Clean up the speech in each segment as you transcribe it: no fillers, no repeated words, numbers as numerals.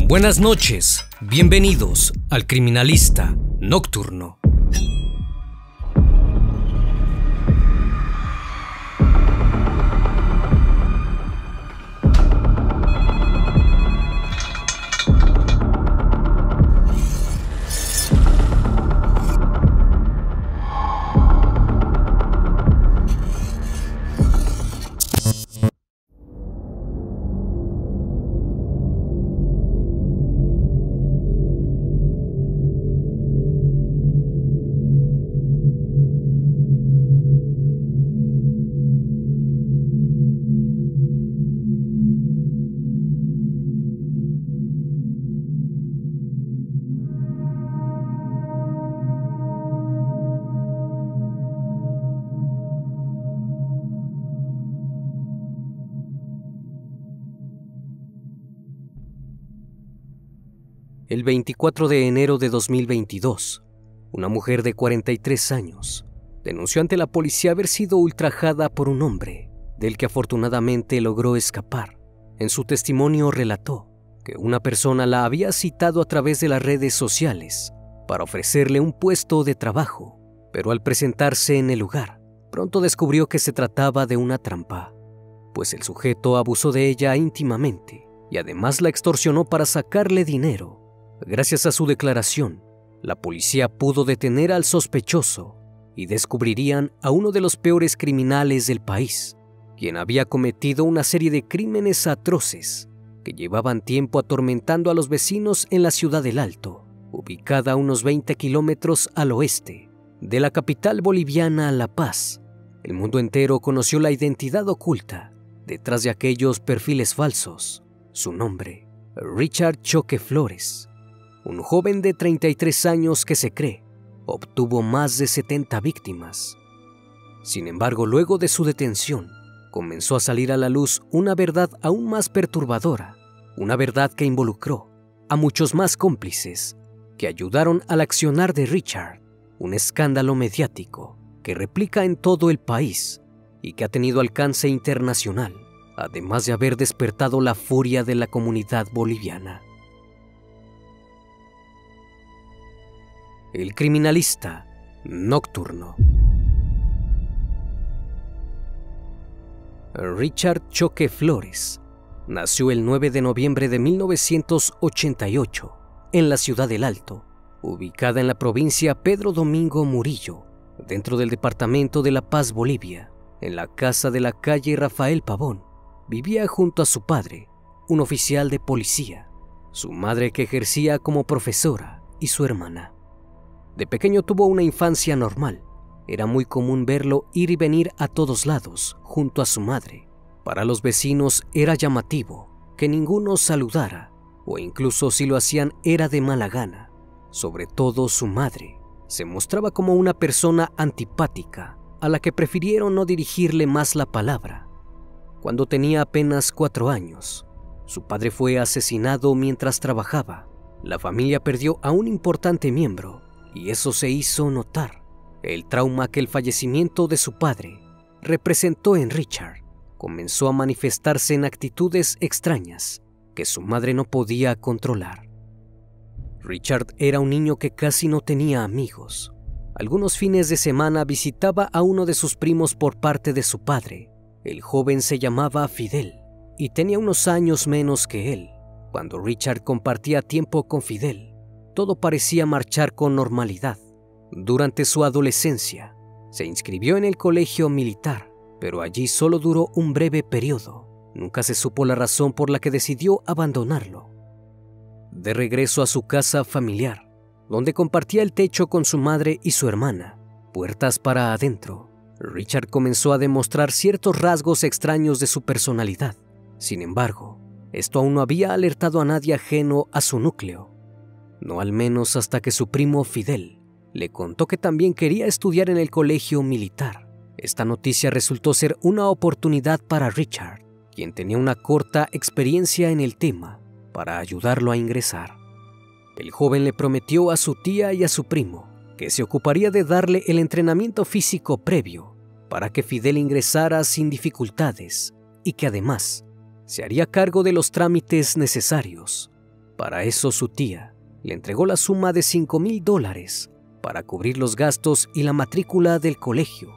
Buenas noches, bienvenidos al Criminalista Nocturno. El 24 de enero de 2022, una mujer de 43 años denunció ante la policía haber sido ultrajada por un hombre, del que afortunadamente logró escapar. En su testimonio relató que una persona la había citado a través de las redes sociales para ofrecerle un puesto de trabajo, pero al presentarse en el lugar, pronto descubrió que se trataba de una trampa, pues el sujeto abusó de ella íntimamente y además la extorsionó para sacarle dinero. Gracias a su declaración, la policía pudo detener al sospechoso y descubrirían a uno de los peores criminales del país, quien había cometido una serie de crímenes atroces que llevaban tiempo atormentando a los vecinos en la ciudad del Alto, ubicada a unos 20 kilómetros al oeste de la capital boliviana, La Paz. El mundo entero conoció la identidad oculta detrás de aquellos perfiles falsos. Su nombre, Richard Choque Flores. Un joven de 33 años que se cree obtuvo más de 70 víctimas. Sin embargo, luego de su detención, comenzó a salir a la luz una verdad aún más perturbadora, una verdad que involucró a muchos más cómplices que ayudaron al accionar de Richard, un escándalo mediático que replica en todo el país y que ha tenido alcance internacional, además de haber despertado la furia de la comunidad boliviana. El Criminalista Nocturno. Richard Choque Flores nació el 9 de noviembre de 1988 en la ciudad del Alto, ubicada en la provincia Pedro Domingo Murillo, dentro del departamento de La Paz, Bolivia. En la casa de la calle Rafael Pavón vivía junto a su padre, un oficial de policía, su madre que ejercía como profesora y su hermana. De pequeño tuvo una infancia normal. Era muy común verlo ir y venir a todos lados junto a su madre. Para los vecinos era llamativo que ninguno saludara, o incluso si lo hacían era de mala gana. Sobre todo su madre se mostraba como una persona antipática a la que prefirieron no dirigirle más la palabra. Cuando tenía apenas 4 años, su padre fue asesinado mientras trabajaba. La familia perdió a un importante miembro y eso se hizo notar. El trauma que el fallecimiento de su padre representó en Richard comenzó a manifestarse en actitudes extrañas que su madre no podía controlar. Richard era un niño que casi no tenía amigos. Algunos fines de semana visitaba a uno de sus primos por parte de su padre. El joven se llamaba Fidel y tenía unos años menos que él. Cuando Richard compartía tiempo con Fidel, todo parecía marchar con normalidad. Durante su adolescencia, se inscribió en el colegio militar, pero allí solo duró un breve periodo. Nunca se supo la razón por la que decidió abandonarlo. De regreso a su casa familiar, donde compartía el techo con su madre y su hermana, puertas para adentro, Richard comenzó a demostrar ciertos rasgos extraños de su personalidad. Sin embargo, esto aún no había alertado a nadie ajeno a su núcleo. No al menos hasta que su primo Fidel le contó que también quería estudiar en el colegio militar. Esta noticia resultó ser una oportunidad para Richard, quien tenía una corta experiencia en el tema, para ayudarlo a ingresar. El joven le prometió a su tía y a su primo que se ocuparía de darle el entrenamiento físico previo para que Fidel ingresara sin dificultades y que además se haría cargo de los trámites necesarios. Para eso su tía le entregó la suma de $5,000 para cubrir los gastos y la matrícula del colegio.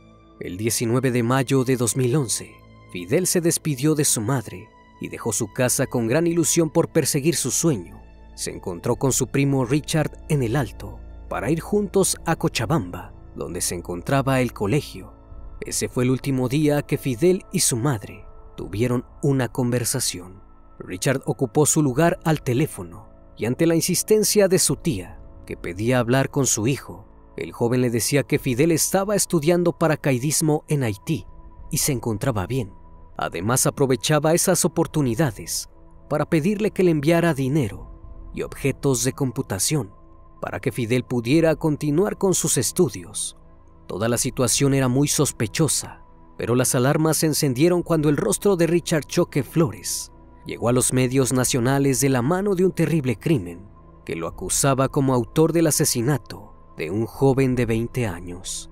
El 19 de mayo de 2011, Fidel se despidió de su madre y dejó su casa con gran ilusión por perseguir su sueño. Se encontró con su primo Richard en el Alto para ir juntos a Cochabamba, donde se encontraba el colegio. Ese fue el último día que Fidel y su madre tuvieron una conversación. Richard ocupó su lugar al teléfono y ante la insistencia de su tía, que pedía hablar con su hijo, el joven le decía que Fidel estaba estudiando paracaidismo en Haití y se encontraba bien. Además, aprovechaba esas oportunidades para pedirle que le enviara dinero y objetos de computación para que Fidel pudiera continuar con sus estudios. Toda la situación era muy sospechosa, pero las alarmas se encendieron cuando el rostro de Richard Choque Flores llegó a los medios nacionales de la mano de un terrible crimen que lo acusaba como autor del asesinato de un joven de 20 años.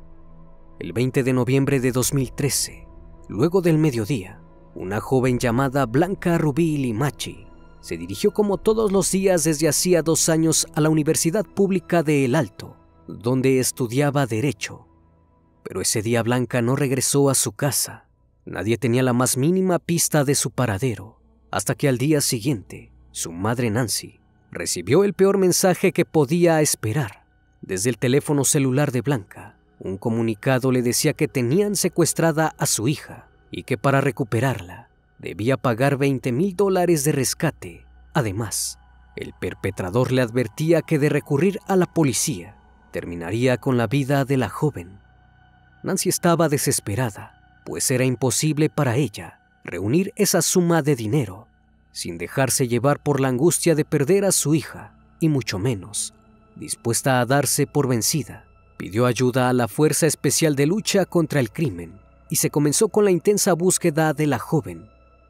El 20 de noviembre de 2013, luego del mediodía, una joven llamada Blanca Rubí Limachi se dirigió como todos los días desde hacía 2 años a la Universidad Pública de El Alto, donde estudiaba Derecho. Pero ese día Blanca no regresó a su casa. Nadie tenía la más mínima pista de su paradero, hasta que al día siguiente, su madre Nancy recibió el peor mensaje que podía esperar. Desde el teléfono celular de Blanca, un comunicado le decía que tenían secuestrada a su hija y que para recuperarla debía pagar $20,000 de rescate. Además, el perpetrador le advertía que de recurrir a la policía terminaría con la vida de la joven. Nancy estaba desesperada, pues era imposible para ella reunir esa suma de dinero sin dejarse llevar por la angustia de perder a su hija, y mucho menos dispuesta a darse por vencida. Pidió ayuda a la Fuerza Especial de Lucha contra el Crimen y se comenzó con la intensa búsqueda de la joven.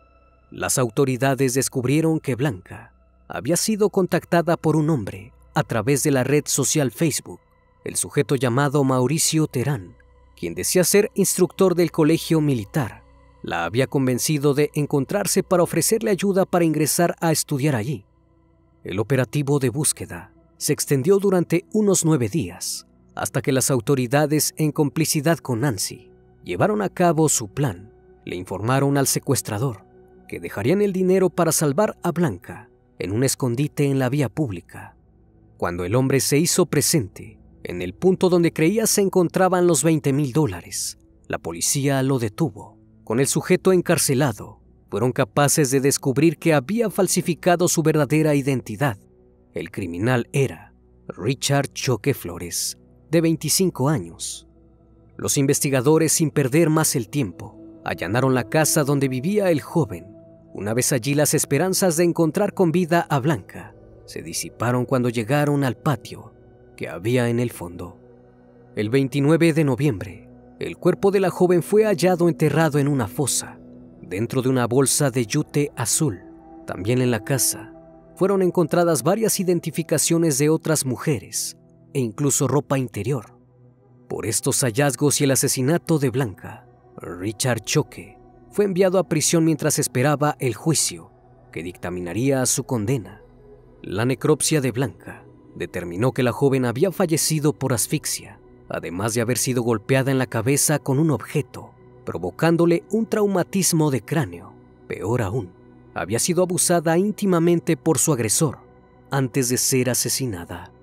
Las autoridades descubrieron que Blanca había sido contactada por un hombre a través de la red social Facebook, el sujeto llamado Mauricio Terán, quien decía ser instructor del colegio militar. La había convencido de encontrarse para ofrecerle ayuda para ingresar a estudiar allí. El operativo de búsqueda se extendió durante unos 9 días, hasta que las autoridades, en complicidad con Nancy, llevaron a cabo su plan. Le informaron al secuestrador que dejarían el dinero para salvar a Blanca en un escondite en la vía pública. Cuando el hombre se hizo presente en el punto donde creía se encontraban los $20,000, la policía lo detuvo. Con el sujeto encarcelado, fueron capaces de descubrir que había falsificado su verdadera identidad. El criminal era Richard Choque Flores, de 25 años. Los investigadores, sin perder más el tiempo, allanaron la casa donde vivía el joven. Una vez allí, las esperanzas de encontrar con vida a Blanca se disiparon cuando llegaron al patio que había en el fondo. El 29 de noviembre, el cuerpo de la joven fue hallado enterrado en una fosa, dentro de una bolsa de yute azul. También en la casa fueron encontradas varias identificaciones de otras mujeres e incluso ropa interior. Por estos hallazgos y el asesinato de Blanca, Richard Choque fue enviado a prisión mientras esperaba el juicio que dictaminaría su condena. La necropsia de Blanca determinó que la joven había fallecido por asfixia, además de haber sido golpeada en la cabeza con un objeto, provocándole un traumatismo de cráneo. Peor aún, había sido abusada íntimamente por su agresor antes de ser asesinada.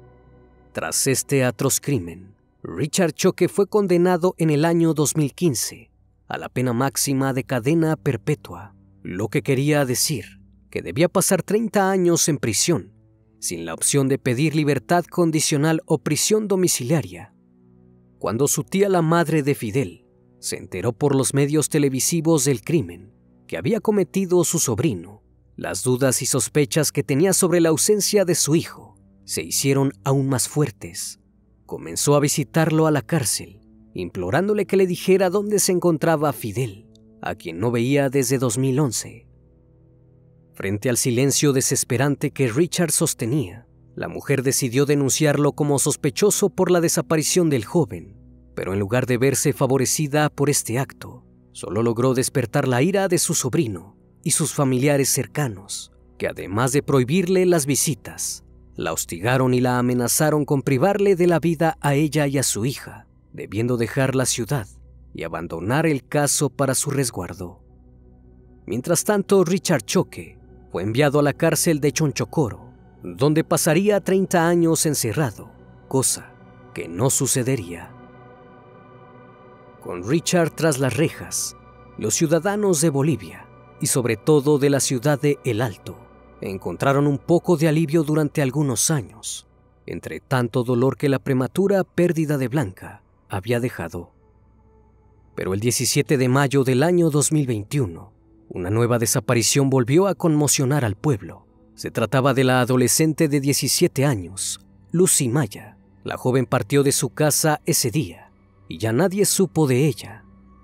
Tras este atroz crimen, Richard Choque fue condenado en el año 2015 a la pena máxima de cadena perpetua, lo que quería decir que debía pasar 30 años en prisión, sin la opción de pedir libertad condicional o prisión domiciliaria. Cuando su tía, la madre de Fidel, se enteró por los medios televisivos del crimen que había cometido su sobrino, las dudas y sospechas que tenía sobre la ausencia de su hijo se hicieron aún más fuertes. Comenzó a visitarlo a la cárcel, implorándole que le dijera dónde se encontraba Fidel, a quien no veía desde 2011. Frente al silencio desesperante que Richard sostenía, la mujer decidió denunciarlo como sospechoso por la desaparición del joven, pero en lugar de verse favorecida por este acto, solo logró despertar la ira de su sobrino y sus familiares cercanos. que además de prohibirle las visitas, la hostigaron y la amenazaron con privarle de la vida a ella y a su hija, debiendo dejar la ciudad y abandonar el caso para su resguardo. Mientras tanto, Richard Choque fue enviado a la cárcel de Chonchocoro, donde pasaría 30 años encerrado, cosa que no sucedería. Con Richard tras las rejas, los ciudadanos de Bolivia, y sobre todo de la ciudad de El Alto, encontraron un poco de alivio durante algunos años, entre tanto dolor que la prematura pérdida de Blanca había dejado. Pero el 17 de mayo del año 2021, una nueva desaparición volvió a conmocionar al pueblo. Se trataba de la adolescente de 17 años, Lucy Maya. La joven partió de su casa ese día y ya nadie supo de ella.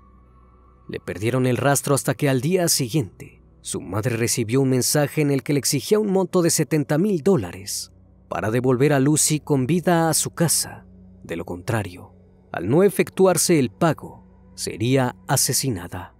Le perdieron el rastro hasta que al día siguiente su madre recibió un mensaje en el que le exigía un monto de $70,000 para devolver a Lucy con vida a su casa. De lo contrario, al no efectuarse el pago, sería asesinada.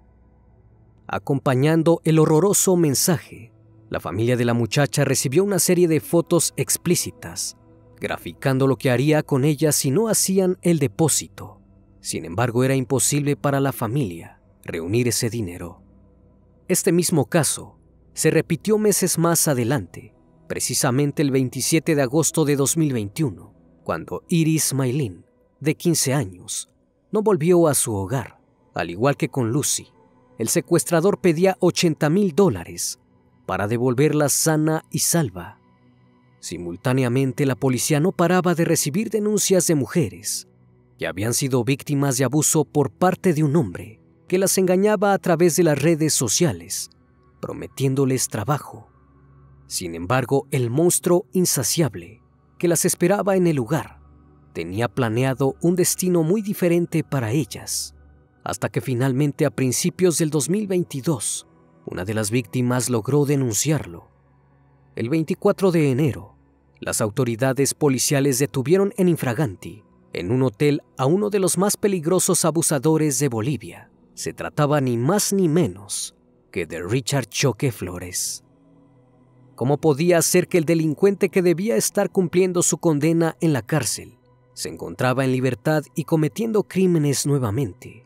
Acompañando el horroroso mensaje, la familia de la muchacha recibió una serie de fotos explícitas, graficando lo que haría con ella si no hacían el depósito. Sin embargo, era imposible para la familia reunir ese dinero. Este mismo caso se repitió meses más adelante, precisamente el 27 de agosto de 2021, cuando Iris Maylin, de 15 años, no volvió a su hogar. Al igual que con Lucy, el secuestrador pedía $80,000 para devolverla sana y salva. Simultáneamente, la policía no paraba de recibir denuncias de mujeres que habían sido víctimas de abuso por parte de un hombre que las engañaba a través de las redes sociales, prometiéndoles trabajo. Sin embargo, el monstruo insaciable que las esperaba en el lugar tenía planeado un destino muy diferente para ellas, hasta que finalmente a principios del 2022, una de las víctimas logró denunciarlo. El 24 de enero, las autoridades policiales detuvieron en infraganti, en un hotel, a uno de los más peligrosos abusadores de Bolivia. Se trataba ni más ni menos que de Richard Choque Flores. ¿Cómo podía ser que el delincuente que debía estar cumpliendo su condena en la cárcel se encontraba en libertad y cometiendo crímenes nuevamente?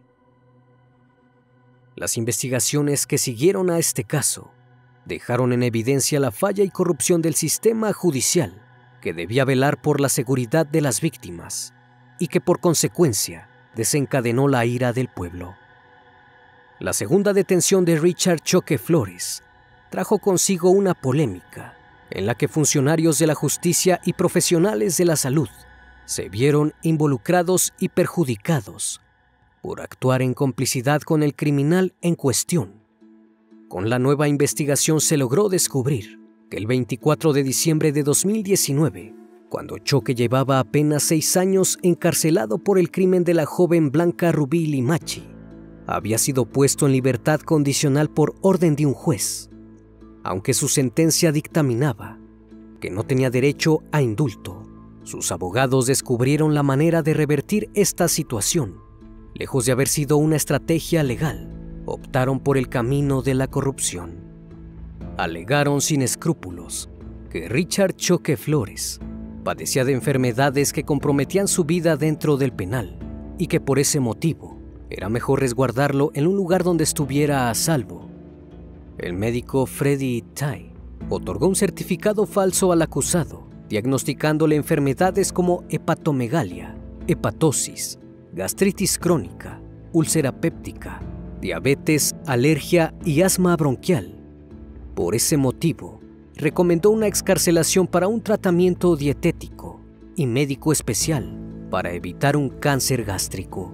Las investigaciones que siguieron a este caso dejaron en evidencia la falla y corrupción del sistema judicial, que debía velar por la seguridad de las víctimas y que por consecuencia desencadenó la ira del pueblo. La segunda detención de Richard Choque Flores trajo consigo una polémica en la que funcionarios de la justicia y profesionales de la salud se vieron involucrados y perjudicados por actuar en complicidad con el criminal en cuestión. Con la nueva investigación se logró descubrir que el 24 de diciembre de 2019, cuando Choque llevaba apenas 6 años encarcelado por el crimen de la joven Blanca Rubí Limachi, había sido puesto en libertad condicional por orden de un juez, aunque su sentencia dictaminaba que no tenía derecho a indulto. Sus abogados descubrieron la manera de revertir esta situación. Lejos de haber sido una estrategia legal, optaron por el camino de la corrupción. Alegaron sin escrúpulos que Richard Choque Flores padecía de enfermedades que comprometían su vida dentro del penal y que por ese motivo era mejor resguardarlo en un lugar donde estuviera a salvo. El médico Freddy Tai otorgó un certificado falso al acusado, diagnosticándole enfermedades como hepatomegalia, hepatosis, gastritis crónica, úlcera péptica, diabetes, alergia y asma bronquial. Por ese motivo, recomendó una excarcelación para un tratamiento dietético y médico especial para evitar un cáncer gástrico.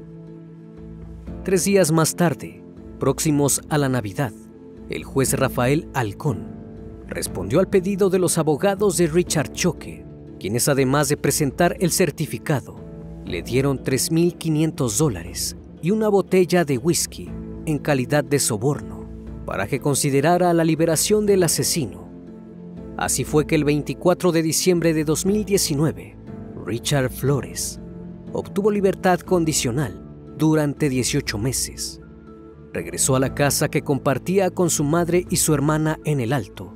3 días más tarde, próximos a la Navidad, el juez Rafael Halcón respondió al pedido de los abogados de Richard Choque, quienes además de presentar el certificado, le dieron $3,500 y una botella de whisky en calidad de soborno para que considerara la liberación del asesino. Así fue que el 24 de diciembre de 2019, Richard Flores obtuvo libertad condicional durante 18 meses. Regresó a la casa que compartía con su madre y su hermana en El Alto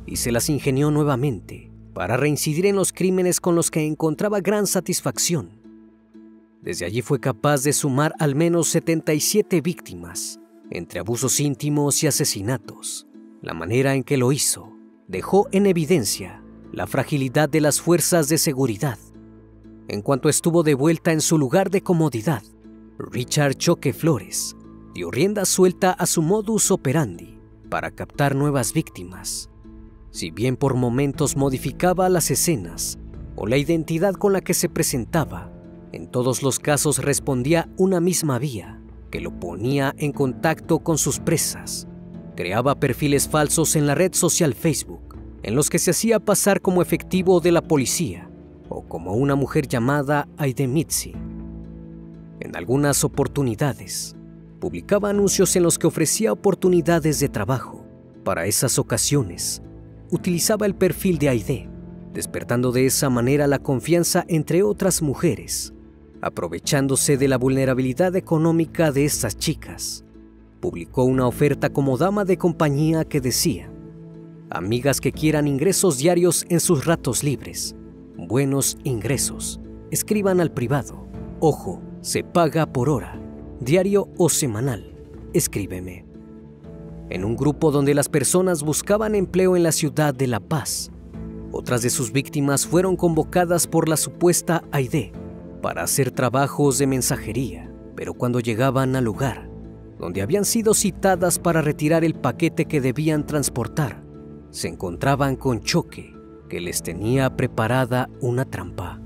y se las ingenió nuevamente para reincidir en los crímenes con los que encontraba gran satisfacción. Desde allí fue capaz de sumar al menos 77 víctimas, entre abusos íntimos y asesinatos. La manera en que lo hizo dejó en evidencia la fragilidad de las fuerzas de seguridad. En cuanto estuvo de vuelta en su lugar de comodidad, Richard Choque Flores dio rienda suelta a su modus operandi para captar nuevas víctimas. Si bien por momentos modificaba las escenas o la identidad con la que se presentaba, en todos los casos respondía una misma vía que lo ponía en contacto con sus presas. Creaba perfiles falsos en la red social Facebook, en los que se hacía pasar como efectivo de la policía o como una mujer llamada Aide Mitzi. En algunas oportunidades, publicaba anuncios en los que ofrecía oportunidades de trabajo. Para esas ocasiones, utilizaba el perfil de Aide, despertando de esa manera la confianza entre otras mujeres. Aprovechándose de la vulnerabilidad económica de estas chicas, publicó una oferta como dama de compañía que decía: amigas que quieran ingresos diarios en sus ratos libres, buenos ingresos, escriban al privado. Ojo, se paga por hora, diario o semanal, escríbeme. En un grupo donde las personas buscaban empleo en la ciudad de La Paz, otras de sus víctimas fueron convocadas por la supuesta Aide para hacer trabajos de mensajería, pero cuando llegaban al lugar donde habían sido citadas para retirar el paquete que debían transportar, se encontraban con Choque, que les tenía preparada una trampa.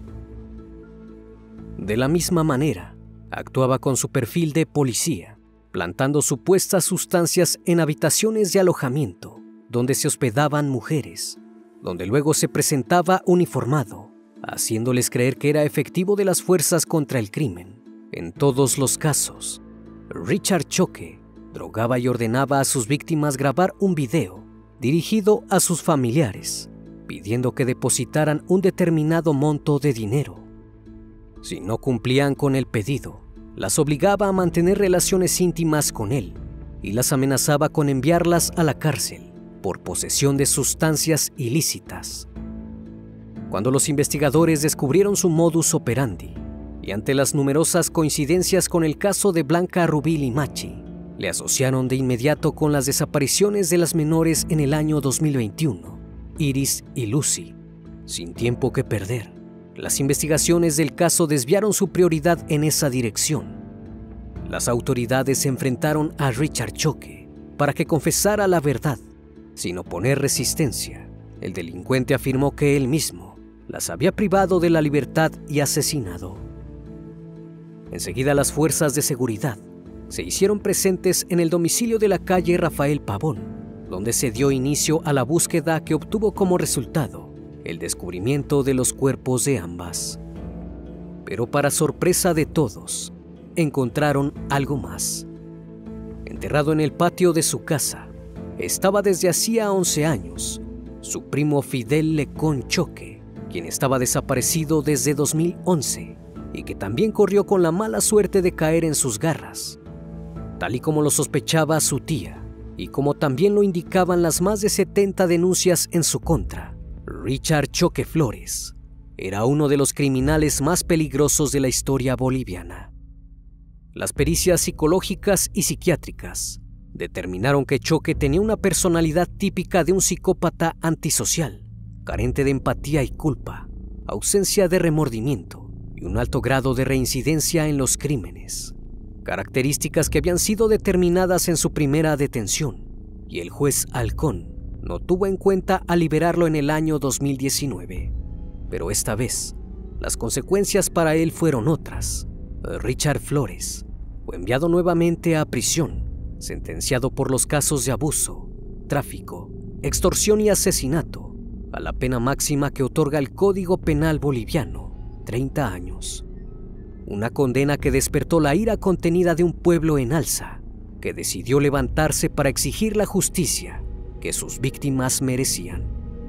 De la misma manera, actuaba con su perfil de policía, plantando supuestas sustancias en habitaciones de alojamiento donde se hospedaban mujeres, donde luego se presentaba uniformado, haciéndoles creer que era efectivo de las fuerzas contra el crimen. En todos los casos, Richard Choque drogaba y ordenaba a sus víctimas grabar un video dirigido a sus familiares, pidiendo que depositaran un determinado monto de dinero. Si no cumplían con el pedido, las obligaba a mantener relaciones íntimas con él y las amenazaba con enviarlas a la cárcel por posesión de sustancias ilícitas. Cuando los investigadores descubrieron su modus operandi y ante las numerosas coincidencias con el caso de Blanca Rubí Limachi, le asociaron de inmediato con las desapariciones de las menores en el año 2021, Iris y Lucy. Sin tiempo que perder, las investigaciones del caso desviaron su prioridad en esa dirección. Las autoridades se enfrentaron a Richard Choque para que confesara la verdad. Sin oponer resistencia, el delincuente afirmó que él mismo las había privado de la libertad y asesinado. Enseguida las fuerzas de seguridad se hicieron presentes en el domicilio de la calle Rafael Pavón, donde se dio inicio a la búsqueda que obtuvo como resultado el descubrimiento de los cuerpos de ambas. Pero para sorpresa de todos, encontraron algo más. Enterrado en el patio de su casa, estaba desde hacía 11 años su primo Fidel Lecón Choque, quien estaba desaparecido desde 2011 y que también corrió con la mala suerte de caer en sus garras. Tal y como lo sospechaba su tía, y como también lo indicaban las más de 70 denuncias en su contra, Richard Choque Flores era uno de los criminales más peligrosos de la historia boliviana. Las pericias psicológicas y psiquiátricas determinaron que Choque tenía una personalidad típica de un psicópata antisocial, carente de empatía y culpa, ausencia de remordimiento y un alto grado de reincidencia en los crímenes, características que habían sido determinadas en su primera detención, y el juez Halcón no tuvo en cuenta al liberarlo en el año 2019. Pero esta vez, las consecuencias para él fueron otras. Richard Flores fue enviado nuevamente a prisión, sentenciado por los casos de abuso, tráfico, extorsión y asesinato, a la pena máxima que otorga el Código Penal boliviano, 30 años. Una condena que despertó la ira contenida de un pueblo en alza, que decidió levantarse para exigir la justicia que sus víctimas merecían.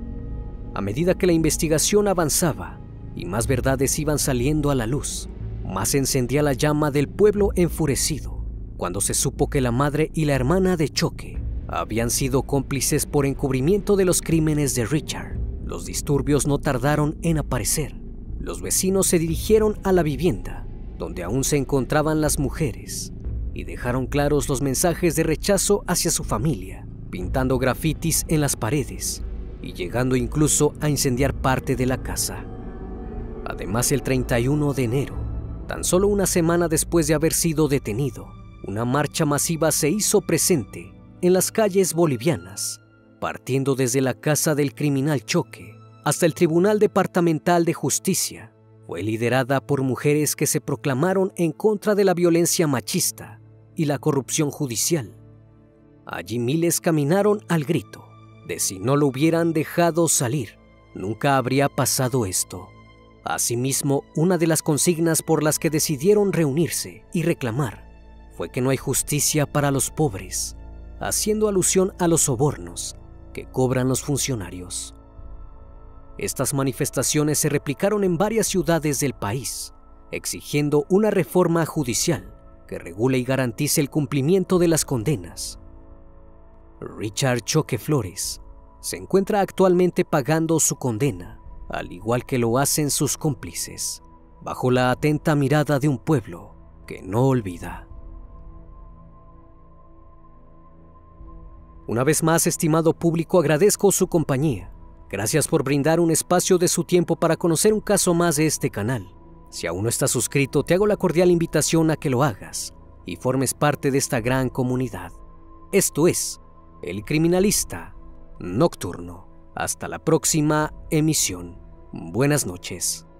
A medida que la investigación avanzaba y más verdades iban saliendo a la luz, más se encendía la llama del pueblo enfurecido cuando se supo que la madre y la hermana de Choque habían sido cómplices por encubrimiento de los crímenes de Richard. Los disturbios no tardaron en aparecer. Los vecinos se dirigieron a la vivienda, donde aún se encontraban las mujeres, y dejaron claros los mensajes de rechazo hacia su familia, pintando grafitis en las paredes y llegando incluso a incendiar parte de la casa. Además, el 31 de enero, tan solo una semana después de haber sido detenido, una marcha masiva se hizo presente en las calles bolivianas, partiendo desde la casa del criminal Choque hasta el Tribunal Departamental de Justicia. Fue liderada por mujeres que se proclamaron en contra de la violencia machista y la corrupción judicial. Allí miles caminaron al grito de si no lo hubieran dejado salir, nunca habría pasado esto. Asimismo, una de las consignas por las que decidieron reunirse y reclamar fue que no hay justicia para los pobres, haciendo alusión a los sobornos que cobran los funcionarios. Estas manifestaciones se replicaron en varias ciudades del país, exigiendo una reforma judicial que regule y garantice el cumplimiento de las condenas. Richard Choque Flores se encuentra actualmente pagando su condena, al igual que lo hacen sus cómplices, bajo la atenta mirada de un pueblo que no olvida. Una vez más, estimado público, agradezco su compañía. Gracias por brindar un espacio de su tiempo para conocer un caso más de este canal. Si aún no estás suscrito, te hago la cordial invitación a que lo hagas y formes parte de esta gran comunidad. Esto es El Criminalista Nocturno. Hasta la próxima emisión. Buenas noches.